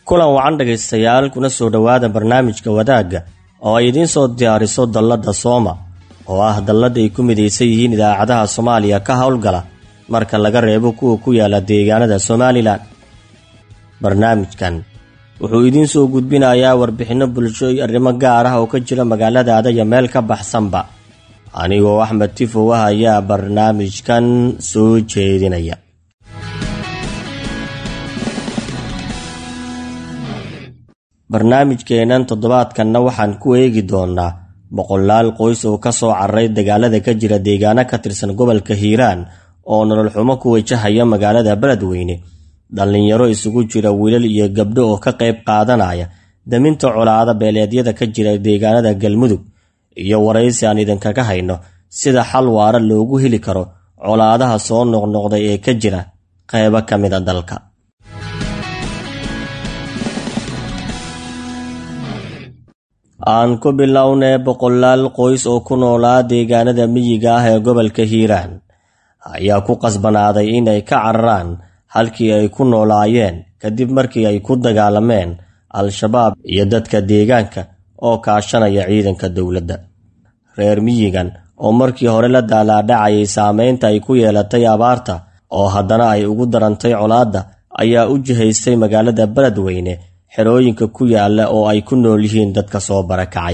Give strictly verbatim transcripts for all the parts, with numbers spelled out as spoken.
kulan wacan dhageystayaal kuna soo dhawaada barnaamijka wadaaga oo ay idin soo diyaariso dallada Sooma oo ah dallada ay ku mideysan yihiin idaacadaha Soomaaliya ka howlgala marka laga reebo kuwa ku yaala deegaanada Somaliland. barnaamijkan wuxuu idin soo gudbinayaa warbixino bulsho iyo arrimo gaar ah oo ka jira magaalada iyo meel ka baxsanba. anigoo Axmed Tifo ayaa barnaamijkan soo jeedinaya. barnaamijkeenan toddobaadkanna waxaan ku eegi doonaa boqolaal qoys oo ka soo carray dagaalada ka jira deegaano ka tirsan gobolka Hiiraan oo nolol xumo ku wajahaya magaalada Beledweyne. dhalinyaro isugu jira wiilal iyo gabdho oo ka qayb qaadanaya daminta colaada beeleedyada ka jira deegaanada Galmudug iyo waraysi aan idinkaga hayno sida xal waara loogu heli karo colaadaha soo noqnoqday ee ka jira qaybo ka mid ah dalka. aan ku bilownay boqolaal qoys oo ku noolaa deegaanada miyiga ah ee gobolka Hiiraan ayaa ku qasbanaaday inay ka cararaan halkii ay ku noolaayeen kadib markii ay ku dagaalameen Al-Shabaab iyo dadka deegaanka oo kaashanaya ciidanka dawladda. reer miyigan oo markii hore la daalaadhacayay saameynta ay ku yeelatay abaarta oo haddana ay ugu darantay colaadda ayaa u jihaystay magaalada Beledweyne xerooyinka ku yaala oo ay ku nool yihiin dadka soo barakacay.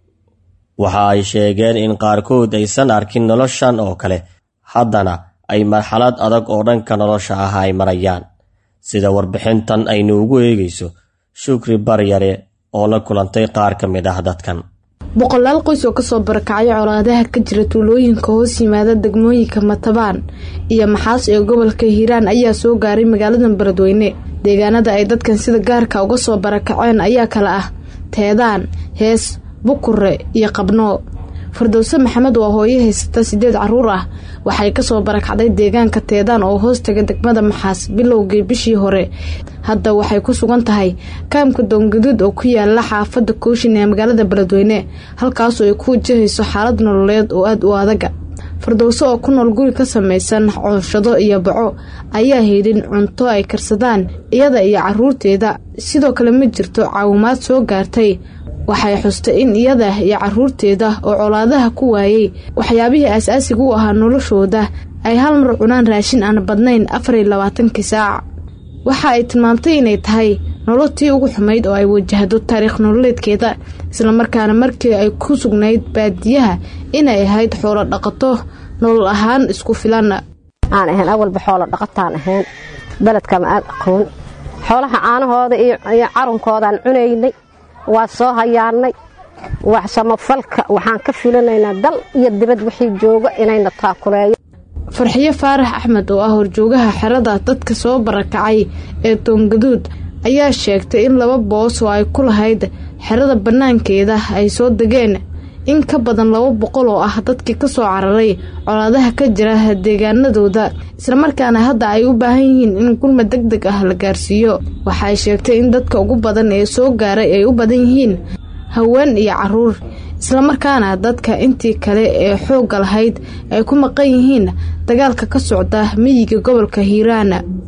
waxa ay sheegeen in qaarkood aysan arkin noloshan oo kale haddana ay marxalad adag oo dhanka nolosha ah ay marayaan sida warbixintan aynu ugu eegayso Shukri Baryare oo la kulantay qaar ka mid ah dadkan. boqolaal qoys oo ka soo barakacay colaadaha ka jira tuulooyinka hoos yimaada degmooyinka Matabaan iyo Maxaas ee gobolka Hiiraan ayaa soo gaaray magaalada Beledweyne. deegaanada ay dadkan sida gaarka uga soo barakaceen ayaa kala ah Teedaan, Hees, Bukure iyo Qabno. Firdawso Maxamed waa hooyo haysata sideed caruur ah waxay ka soo barakacday deegaanka Teedaan oo hoos taga degmada Maxaas bilowgii bishii hore. hadda waxay ku sugan tahay kaamka Doongaduud oo ku yaala xaafadda Kooshin ee magaalada Beledweyne halkaas oo ay ku wajahayso xaalad nololeed oo aad u adag. Firdawso oo ku nool guri ka samaysan cooshado iyo baco ayaa heelin cunto ay karsadaan iyada iyo caruurteeda. sidoo kale ma jirto caawimaad soo gaartay. waxay xustay in iyada iyo caruurteeda oo colaadaha ku waayay waxyaabihii aasaasiga u ahaa noloshooda ay hal mar cunaan raashin aan badnayn afar iyo labaatan saac. waxa ay tilmaamtay inay tahay nololtii ugu xumayd oo ay wajahdo taariikh nololeedkeeda isla markaana markii ay ku sugnayd baadiyaha inay ahayd xoolo dhaqato nolol ahaan isku filan. aan ahayn awalba xoolo dhaqataan ahayn beledka ma aqoon xoolaha caanahooda iyo carunkoodan cunaynay waa soo hayaanay wax samafalka waxaan ka filanaynaa dal iyo dibad wixii jooga inayna taakuleeyo. Farxiyo Faarax Axmed oo ah horjoogaha xerada dadka soo barakacay ee Doongaduud ayaa sheegtay in laba boos oo ay ku lahayd xerada banaankeeda ay soo degeen in ka badan laba boqol oo ah dadkii ka soo cararay colaadaha ka jira deegaanadooda isla markaana hadda ay u baahan yihiin in gurmad degdeg ah la gaarsiiyo. waxay sheegtay in dadka ugu badan ee soo gaaray ay u badan yihiin haween iyo caruur isla markaana dadka intii kale ee xoog lahayd ay ku maqan yihiin dagaalka ka socda miyiga gobolka Hiiraan.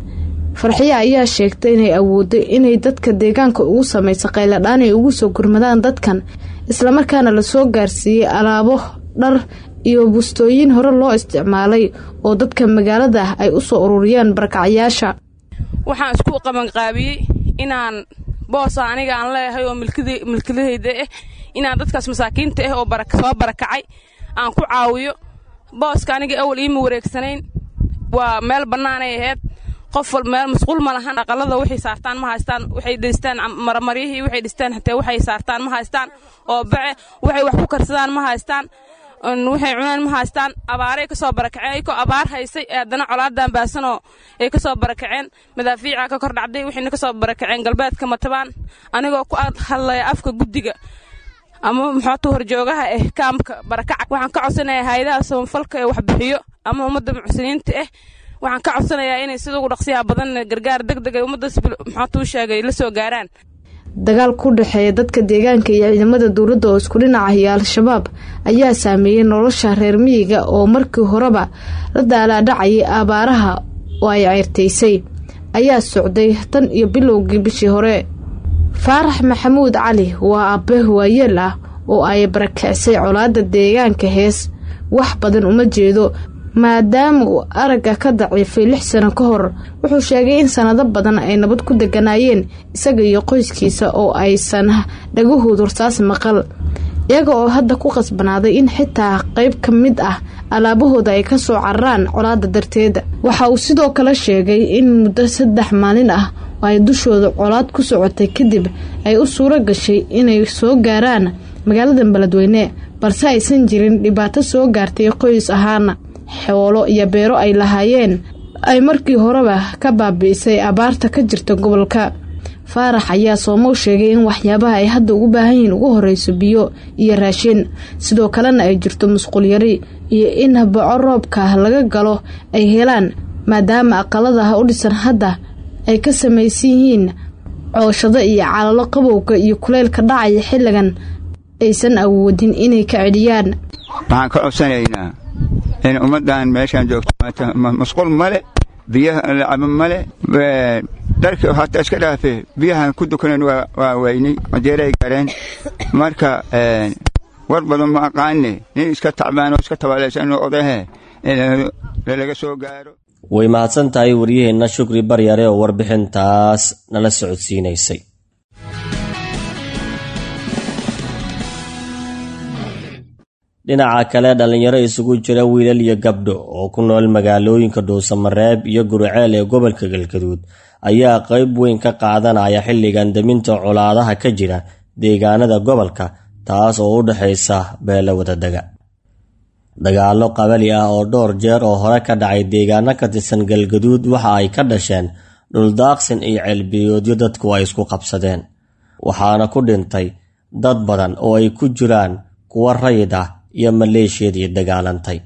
Farxiyo ayaa sheegtay inay awooday inay dadka deegaanka ugu sameeyso qayladaan ay ugu soo gurmadaan dadkan isla markaana la soo gaarsiiyay alaabo dhar iyo bustooyin hore loo isticmaalay oo dadka magaalada ay u soo ururiyaan barakacayaasha. waxaan isku qaban qaabiyay inaan boos aniga aan leeyahay oo milkidii milkidayda ah inaan dadkaas masaakiinta ah oo baraka soo barakacay aan ku caawiyo. booska aniga awal iima wareegsanayn waa meel banaan ay ahayd qof meel masquul ma lahan aqalada wixii saartaan ma haystaan waxay dhistaan marmariyihii waxay dhistaan hataa waxay saartaan ma haystaan oo bace waxay wax ku karsadaan ma haystaan waxay cunaan ma haystaan abaaray ka soo barakacay ko abaar haysay aadana colaadan baasan oo ay ka soo barakaceen madaafiica ka kor dhacday wixii ka soo barakaceen galbeedka Matabaan anigoo ku hadlay afka guddiga ama maxaa horjoogaha eh kaamka barakac waxaan ka codsanayaa hay'adaha samafalka ee wax bixiyo ama ummadda muxsiniinta ah waxaan ka codsanayaa inay sidoo ugu dhaqsiyaha badan gargaar degdeg ah ummadda maxaa uu sheegay la soo gaaraan. dagaal ku dhaxeeya dadka deegaanka iyo ciidamada dawladda oo isku dhinaca ah Al-Shabaab ayaa saameeyay nolosha reer miyiga oo markii horeba la daalaadhacay abaaraha oo ay ceyrtaysay ayaa socday tan iyo bilowgii bishii hore. faarax maxamuud cali waa aabe waayeel ah oo ay barakicisay colaada deegaanka hees wax badan uma jeedo maadaama uu aragga ka daciifay lix sano ka hor. wuxuu sheegay in sanado badan ay nabad ku deganaayeen isaga iyo qoyskiisa oo aysan dhagahoodu hortaas maqal, iyaga oo hadda ku qasbanaaday in xitaa qayb ka mid ah alaabahooda ay ka soo cararaan colaada darteeda. waxa uu sidoo kale sheegay in muddo saddex maalin ah oo ay dushooda colaad ku socotay kadib ay u suuro gashay inay soo gaaraan magaalada Beledweyne, balse aysan jirin dhibaato soo gaartay qoys ahaan. xoolo iyo beero ay lahaayeen ay markii horeba ka baabi'isay abaarta ka jirta gobolka. faarax ayaa soomo sheegay in waxyaabaha ay hadda ugu baahan yihiin ugu horeyso biyo iyo raashin, sidoo kalena ay jirto musqul yari iyo in baco roobka laga galo ay helaan maadaama aqalada u dhisan hadda ay ka samaysan yihiin cooshado iyo calalo qabowga iyo kuleylka dhacaya xilligan aysan awoodin inay ka celiyaan. waxaan ka codsanaynaa in ummadan meeshaan joogto musqul male, biyaha lacab male, darka hatta iska dhaafay biyahan ku dukaneen waa weynay madeeray gareen. marka war badan ma aqaane in iska tacbaan oo iska tabaalaysan oo odahe in laga soo gaaro. way mahadsan tahay wariyaheena Shukri Baryare oo warbixintaas nala socodsiinaysay. dhinaca kale dhalinyaro isugu jira wiilal iyo gabdho oo ku nool magaalooyinka Dhuusamareeb iyo Guriceel ee gobolka Galgaduud ayaa qayb weyn ka qaadanaya xilligan daminta colaadaha ka jira deegaanada gobolka, taas oo u dhaxaysa beelo wadadaga. dagaalo qabali ah oo dhowr jeer oo hore ka dhacay deegaano ka tirsan Galgaduud waxa ay ka dhasheen dhul daaqsin iyo ceelbiyoodyo dadku ay isku qabsadeen, waxaana ku dhintay dad badan oo ay ku jiraan kuwa rayid ah iyo maleeshiyadii dagaalantay.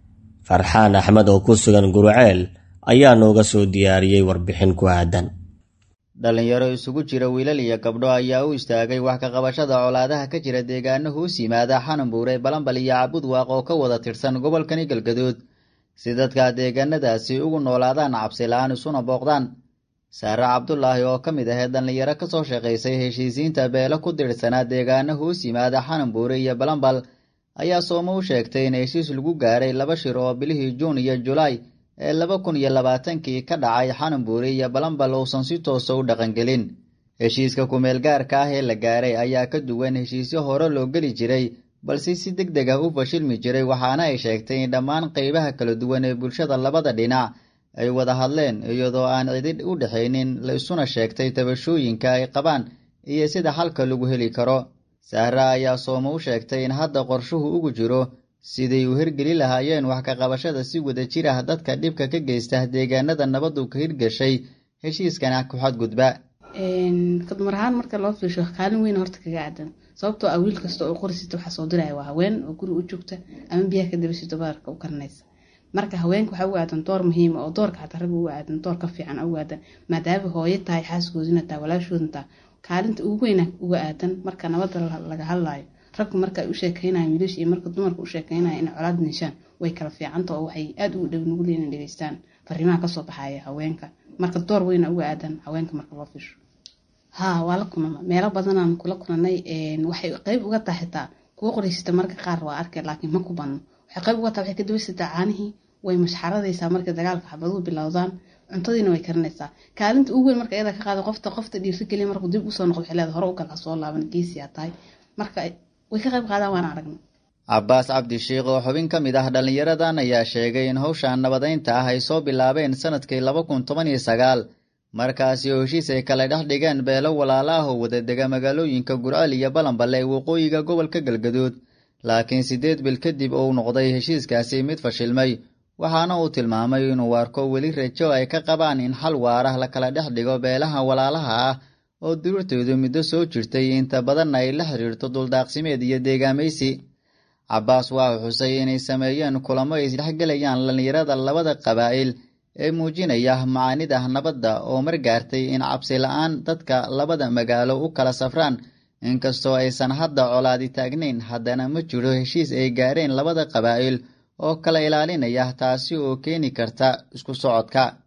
Farxaan Axmed oo ku sugan Guriceel ayaa nooga soo diyaariyay warbixin ku aadan. dhalinyaro isugu jira wiilal iyo gabdho ayaa u istaagay wax ka qabashada colaadaha ka jira deegaano hoos yimaada Xananbuure, Balanbal iyo Cabudwaaq oo ka wada tirsan gobolkani Galgaduud, si dadka deegaanadaasi ugu noolaadaan cabsi la'aan isuna booqdaan. Saara Cabdullaahi oo ka mid ah dhalinyaro ka soo shaqaysay heshiisiinta beelo ku dirsanaa deegaano hoos yimaada Xananbuure iyo Balanbal ayaa soomo u sheegtay in heshiis lagu gaaray laba shir oo bilihii Juun iyo Julaay ee laba kun iyo labaatankii ka dhacay Xananbuure iyo Balanbal uusan si toos ah u dhaqangelin. heshiiska ku meel gaarka ah ee la gaaray ayaa ka duwan heshiisyo hore loo geli jiray, balse si degdeg ah u fashilmi jiray, waxaana ay sheegtay in dhammaan qaybaha kala duwan ee bulshada labada dhinac ay wada hadleen iyadoo aan cid u dhaxaynin, la isuna sheegtay tabashooyinka ay qabaan iyo sida xalka lagu heli karo. Sahra ayaa soomo u sheegtay in hadda qorshuhu ugu jiro sidii u hirgeli lahaayeen wax ka qabashada si wada jir ah dadka dhibka ka geysta deegaanada nabadu ka hirgashay heshiiskana ku xadgudba. een kadmar ahaan marka loo fiirsho kaalin weyn horta kaga aadan, sababtoo ah wiil kasta oo qorsito waxa soo diray waa haween oo guri u joogta ama biyaha ka dibasho baarka u karnaysa. marka haweenku waxa u aadan door muhiim ah oo doorka xataa rag u aadan door ka fiican u aadan, maadaama hooyo tahay xaaskoodina taa walaashoodna kaalinta ugu weyn uga aadan marka nabadda laga hadlayo. raggu marka ay u sheekeynayaan wiilasha iyo marka dumarku u sheekeynayaan in colaad nishaan way kala fiicantaa oo waxay aad ugu dhow nugu leeyeen dhageystaan fariimaha ka soo baxaya haweenka. marka door weyn uga aadan haweenka marka loo fiirsho. ha waa la kulma meelo badan aan kula kulnay, een waxay qayb uga tahay xitaa kuwa qoraysata marka qaar waa arkay laakiin ma ku badno. waxay qayb uga tahay waxay ka dibasada caanihii way mashxaradaysaa marka dagaalka xabaduhu bilowdaan, cuntadiina way karinaysaa. kaalinta ugu weyn marka iyada ka qaado qofta qofta dhiirri geliya markuu dib u soo noqdo xilada hore u kala soo laaban geesiya tahay marka way ka qayb qaadaan waan aragnay. Cabbaas Cabdi Sheekh oo xubin ka mid ah dhalinyaradan ayaa sheegay in hawshan nabadeynta ah ay soo bilaabeen sanadkii laba kun toban iyo sagaal, markaasi oo heshiis ay kala dhex dhigeen beelo walaalo ah oo wada dega magaalooyinka Guriceel iyo Balanbal ee waqooyiga gobolka Galgaduud, laakiin sideed bil kadib uu noqday heshiiskaasi mid fashilmay, waxaana uu tilmaamay inuu arko weli rajo ay ka qabaan in xal waara la kala dhex dhigo beelaha walaalaha ah oo duruurtoodu muddo soo jirtay inta badan ay la xiriirto duldaaqsimeed iyo deegaamaysi. Cabbaas waa xusay inay sameeyeen kulamo ay isdhexgelayaan dhalinyarada labada qabaa'il ee muujinaya macaanida nabadda oo margaartay in cabsi la'aan dadka labada magaalo u kala safraan. inkastoo aysan hadda colaadi taagnayn, haddana ma jiro heshiis ay gaareen labada qabaa'il oo kala ilaalinaya, taasi oo keeni karta isku socodka.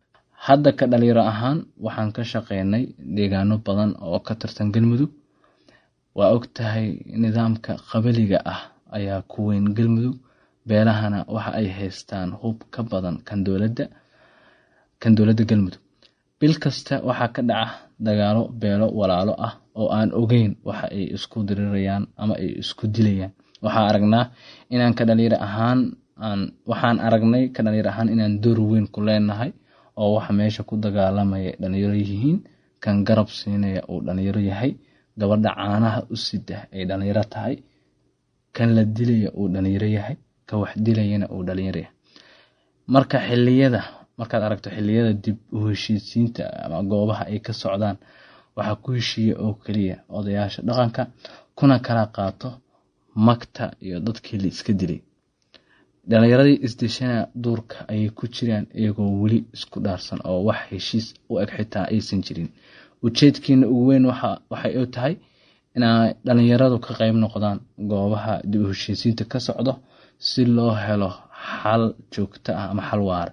hadda ka dhalinyaro ahaan waxaan ka shaqeynay deegaano badan oo ka tirsan galmudug. waa og tahay nidaamka qabaliga ah ayaa ku weyn galmudug, beelahana waxa ay haystaan hub ka badan kan dowladda kan dowladda galmudug. bil kasta waxaa ka dhaca dagaalo beelo walaalo ah oo aan ogeyn waxa ay isku dirirayaan ama ay isku dilayaan. waxaan aragnaa inaan ka dhalinyaro ahaan aan waxaan aragnay ka dhalinyaro ahaan inaan door weyn ku leenahay oo waxa meesha ku dagaalamaya dhalinyaro yihiin, kan garab siinaya uu dhalinyaro yahay, gabadha caanaha u sida ay dhalinyaro tahay, kan la dilaya uu dhalinyaro yahay, ka wax dilayana uu dhalinyaro yahay. marka xilliyada markaad aragto xilliyada dib u heshiisiinta ama goobaha ay ka socdaan, waxa ku heshiiya oo kaliya odayaasha dhaqanka, kuna kala qaato magta iyo dadkii la iska dilay. dhalinyaradii isdishana duurka ayay ku jiraan iyagoo weli isku dhaarsan oo wax heshiis u eg xitaa aysan jirin. ujeedkiina ugu weyn waxay u tahay inay dhalinyaradu ka qayb noqdaan goobaha dib u heshiisiinta ka socdo si loo helo xal joogto ah ama xal waara.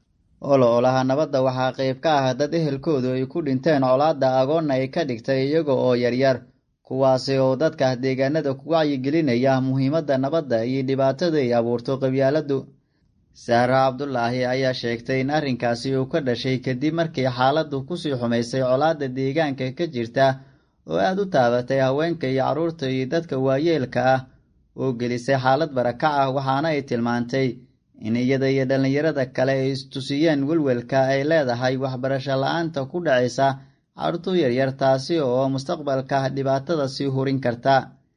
ololaha nabadda waxaa qayb ka ah dad ehelkoodu ay ku dhinteen colaadda agoonna ay ka dhigtay iyaga oo yaryar, kuwaasi oo dadka deegaanada ku wacyigelinaya muhiimadda nabadda iyo dhibaatada ay abuurto qabyaaladdu. Sahra Cabdulaahi ayaa sheegtay in arrinkaasi uu ka dhashay kadib markii xaaladdu kusii xumaysay colaadda deegaanka ka jirta oo aad u taabatay haweenka iyo carruurta iyo dadka waayeelka ah oo gelisay xaalad barakac ah. waxaana ay tilmaantay in iyada iyo dhallinyarada kale ay istusiyeen welwelka ay leedahay waxbarasho la-aanta ku dhacaysa carruurtu yaryar, taasi oo mustaqbalka dhibaatada sii hurin karta.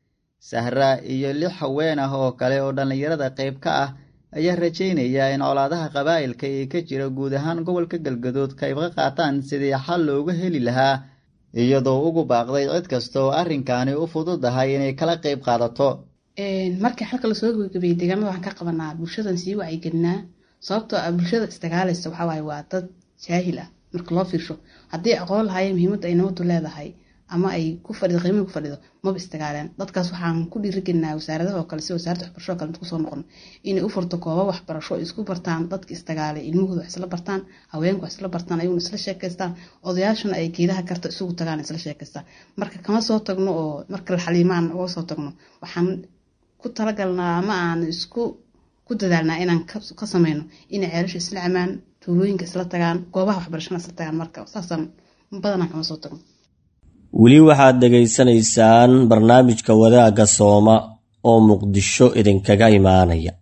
Sahra iyo lix haween ah oo kale oo dhallinyarada qayb ka ah ayaa rajaynaya in colaadaha qabaa'ilka ee ka jira guud ahaan gobolka Galgaduud qayb ka qaataan sidii xal looga heli lahaa, iyadoo ugu baaqday cid kasta oo arrinkaani u fududahay inay kala qayb qaadato. markii xalka la soo gabagabay deegaanada waxaan ka qabanaa bulshadan sii wacyigelinaa, sababtoo ah bulshada isdagaalaysa waxaa waaye waa dad jaahil ah. marka loo fiirsho haddii aqoon lahaayeen muhiimadda ay nabaddu leedahay ama ay ku fadhido qiimaha ku fadhido maba istagaaleen. dadkaas waxaan ku dhiirigelinaa wasaaradaha oo kale si wasaaradda waxbarasho kale ku soo noqon inay u furto koobo waxbarasho isku bartaan dadka istagaalay, ilmahooda wax isla bartaan, haweenku wax isla bartaan, ayaguna isla sheekaystaan, odayaashuna ay geedaha karta isugu tagaan isla sheekaystaan. marka kama soo tagno oo marka la xaliimaan uga soo tagno, waxaan ku talagalnaa ama aan isku ku dadaalnaa inaan ka sameyno inay ceelasha isla camaan, tuulooyinka isla tagaan, goobaha waxbarashada isla tagaan. marka saasaan badanaa kama soo tagno. weli waxaad dhegaysanaysaan barnaamijka wadaagga sooma oo muqdisho idinkaga imaanaya.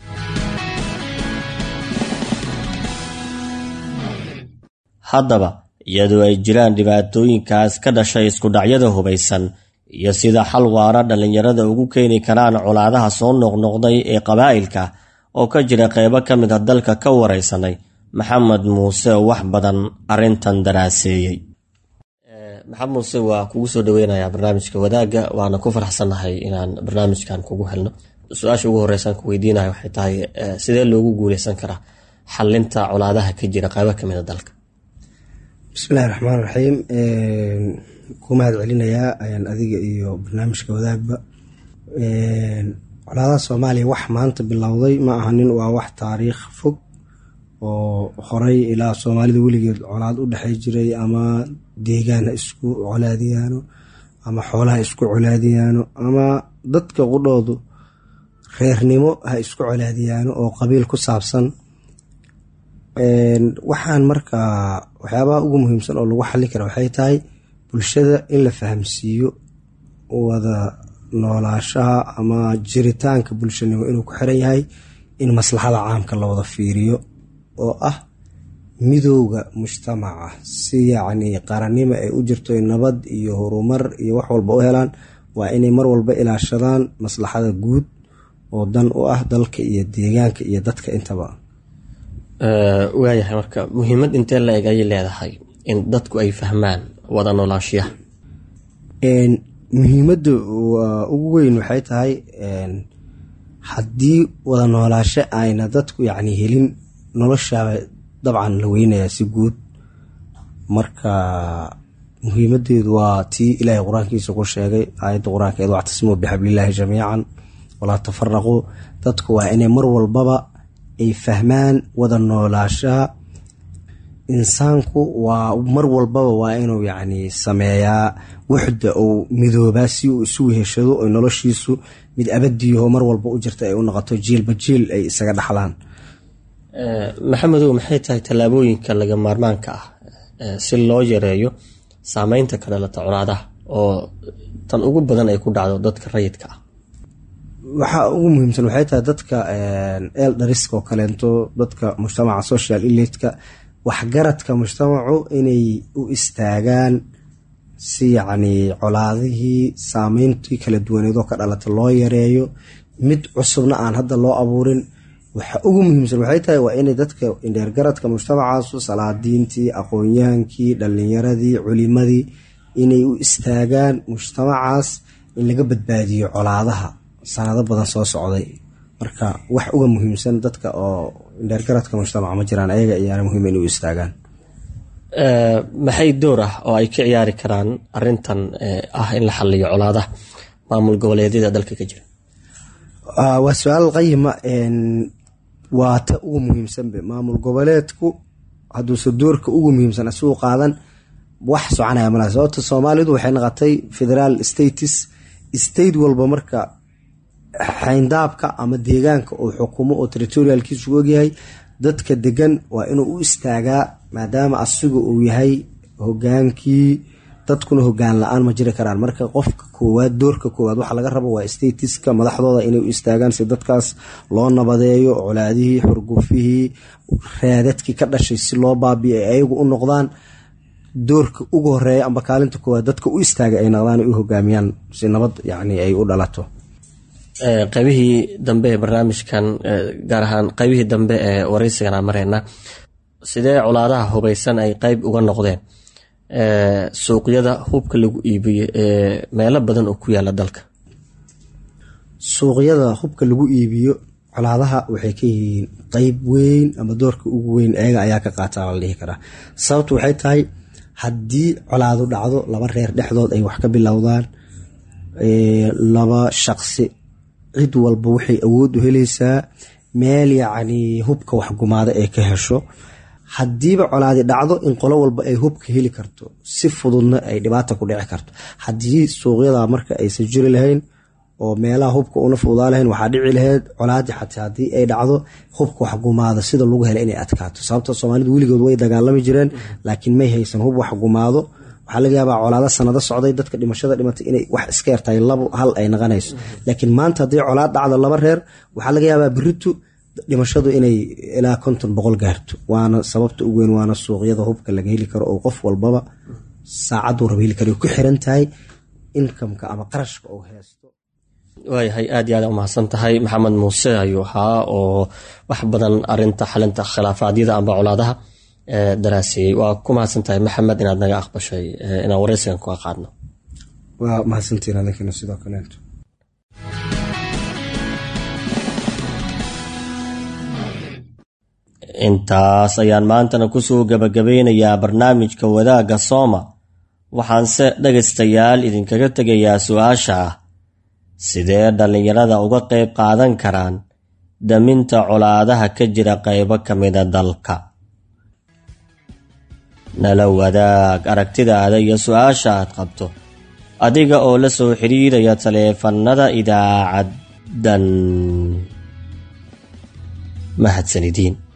haddaba iyadoo ay jiraan dhibaatooyinkaas ka dhashay isku dhacyada hubaysan iyo sida xal waara dhallinyarada ugu keeni karaan colaadaha soo noqnoqday ee qabaa'ilka oo ka jira qaybo ka mid a dalka ka waraysanay maxamed muuse oo wax badan arrintan daraaseeyey. maxamed muuse waa kugu soo dhaweynayaa barnaamijka wadaagga, waana ku faraxsannahay inaan barnaamijkan kugu helno. su-aasha ugu horreysaan ku weydiinayo waxay tahay sidee loogu guuleysan karaa xalinta colaadaha ka jira qaybo ka mid a dalka? bismillahi raxmaan raxiim. ku mahad celinayaa ayaan adiga iyo barnaamijka wadaagba. colaadaha soomaaliya wax maanta bilowday ma ahanin, waa wax taariikh fog oo horay ilaa soomaalida weligeed colaad u dhexay jiray, ama deegaan ha isku colaadiyaano ama xoolaha isku colaadiyaano ama dadka qudhoodu reernimo ha isku colaadiyaano oo qabiil ku saabsan. waxaan markaa waxyaabaha ugu muhiimsan oo lagu xallin kara waxay tahay bulshada in la fahamsiiyo wada noolaashaha ama jiritaanka bulshanimo inuu ku xiran yahay in maslaxada caamka la wada fiiriyo oo ah midowga mujtamaca, si yacni qarannimo ay u jirto nabad iyo horumar iyo wax walba u helaan, waa inay mar walba ilaashadaan maslaxada guud oo dan u ah dalka iyo deegaanka iyo dadka intaba. waayahay, marka muhiimad intee la eg ayay leedahay in dadku ay fahmaan wada noolaashiyaha? muhiimadda waa ugu weyn waxay tahay haddii wada noolaasho ayna dadku yacni helin, noloshaaba dabcan la weynayaa si guud. marka muhiimadeedu waa tii ilaahay qur-aankiisa ku sheegay aayadda qur-aankeed, wactasimuu bixablillaahi jamiican walaa tafaraquu. dadku waa inay mar walbaba ay fahmaan wada noolaashaha insaanku waa mar walbaba waa inuu yacni sameeyaa wuxda uu midoobaa si uu isu weheshado oo noloshiisu mid abadiyaho mar walba u jirta ay u noqoto jiilba jiil ay isaga dhaxlaan. maxamedow, maxay tahay tallaabooyinka laga maarmaanka ah si loo yareeyo saameynta ka dhalata colaadaha oo tan ugu badan ay ku dhacdo dadka rayidka ah? waxaa ugu muhiimsan waxay tahay dadka eldariska oo kaleento, dadka mujtamaca social elite-ka, waxgaradka mujtamacu inay u istaagaan si yacni colaadihii saameyntii kala duwaneedoo ka dhalata loo yareeyo, mid cusubna aan hadda loo abuurin. waxa ugu muhiimsan waxay tahay waa inay dadka indheergaradka mujtamacaasu, salaadiintii, aqoon-yahankii, dhalinyaradii, culimadii inay u istaagaan mujtamacaas in laga badbaadiyo colaadaha sanado badan soo socday. marka wax uga muhiimsan dadka oo indheergaradka mujtamaca ma jiraan, ayaga ayaana muhiim inay u istaagaan. maxay door ah oo ay ka ciyaari karaan arintan ah in la xaliyo colaadaha maamul goboleedyada dalka ka jira? waa su-aal qayima. waa ta ugu muhiimsanbe maamul goboleedku hadduuse doorka ugu muhiimsan isugu qaadan wax soconaya malaha. sababta soomaalidu waxay noqotay federaal states, state walba marka xayndaabka ama deegaanka uu xukumo oo territorialkiisu ogyahay, dadka degan waa inuu u istaagaa maadaama asiga uu yahay hogaankii. dadkuna hogaan la-aan ma jiri karaan. marka qofka koowaad, doorka koowaad waxa laga rabo waa statiska madaxdooda inay u istaagaan si dadkaas loo nabadeeyo, colaadihii, xurgufihii, raadadkii ka dhashay si loo baabiyo ay ayagu u noqdaan doorka ugu horeeya amba kaalinta koowaad. dadka u istaaga ay noqdaan ay u hogaamiyaan si nabad yacni ay u dhalato. qaybihii dambe ee barnaamijkan, gaar ahaan qaybihii dambe ee waraysigan aan mareyna, sidee colaadaha hubaysan ay qayb uga noqdeen suuqyada hubka lagu iibiyo ee meelo badan oo ku yaala dalka? suuqyada hubka lagu iibiyo colaadaha waxay ka yihiin qeyb weyn ama doorka ugu weyn ayaga ayaa ka qaataa la dhihi karaa. sababtu waxay tahay haddii colaadu dhacdo, laba reer dhexdood ay wax ka bilowdaan, laba shaqsi, cid walba waxay awood u helaysaa meel yacni hubka waxgumaada ee ka hesho. haddiiba colaadi dhacdo in qolo walba ay hubka heli karto, si fududna ay dhibaata ku dhici karto. haddii suuqyada marka aysan jiri lahayn oo meelaha hubka una fududaa lahayn, waxaa dhici lahayd colaadi xataa haddii ay dhacdo hubka waxgumaado sida lagu hela inay adkaato. sababta soomaalidu weligood way dagaalami jireen laakiin may haysan hub waxgumaado. waxaa laga yaabaa colaado sanado socday, dadka dhimashada dhimatay inay wax iska yartahay labo hal ay naqanayso. laakiin maanta haddii colaad dhacdo laba reer, waxaa laga yaabaa biritu dhimashadu inay ilaa konton boqol gaarto. waana sababta ugu weyn, waana suuqyada hubka laga heli karo oo qof walbaba saacaduu raba heli karo, ku xiran tahay inkamka ama qarashka uu haysto. waayahay, aad iyo aad umahadsan tahay. maxamed muuse ayuu ahaa oo wax badan arinta xalinta khilaafaadyada amba colaadaha daraasiyey. waa ku mahadsan tahay maxamed inaad naga aqbashay inaan waraysigan ku qaadno. waa mahadsantiin adinkana sidoo kaleeto. intaas ayaan maantana kusoo gabagabeynayaa barnaamijka wadaagga sooma. waxaanse dhagaystayaal idinkaga tegayaa su-aasha ah, sidee dhallinyarada uga qayb qaadan karaan daminta colaadaha ka jira qaybo ka mida dalka? nala wadaag aragtidaada iyo su-aasha aad qabto adiga oo la soo xiriiraya taleefannada idaacaddan. mahadsanidin.